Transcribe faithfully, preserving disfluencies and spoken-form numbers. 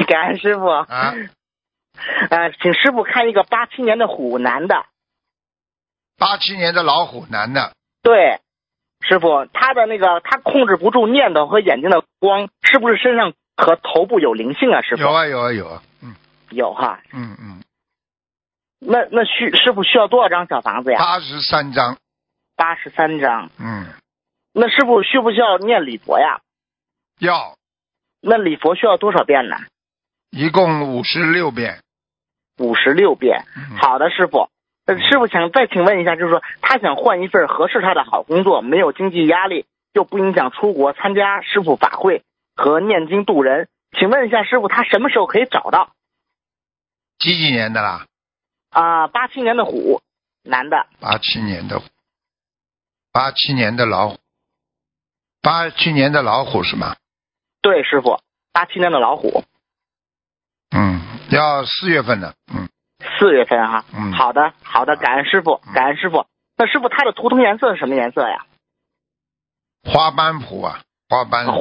感恩师傅。 啊， 呃，请师傅看一个八七年的虎男的。 八七年的老虎男的， 对，师傅，他的那个他控制不住念头和眼睛的光，是不是身上和头部有灵性啊？师傅有啊有啊有啊，嗯有哈。 嗯嗯， 那那需师傅需要多少张小房子呀？ 八十三章， 八十三张。 嗯， 那师傅需不需要念礼佛呀？ 要那礼佛需要多少遍呢？ 一共五十六遍。 五十六遍。 嗯好的，师傅。呃，师傅想再请问一下，就是说他想换一份合适他的好工作，没有经济压力，又不影响出国参加师傅法会和念经度人。请问一下师傅，他什么时候可以找到？ 几几年的啦？ 啊、八七年的虎，男的。 八七年的，八七年的老虎，八七年的老虎是吗？ 对，师傅，八七年的老虎， 嗯，要四月份的，嗯四月份哈。 嗯， 好的，好的，感恩师傅，感恩师傅。那师傅他的图腾颜色是什么颜色呀？ 花斑虎啊，花斑。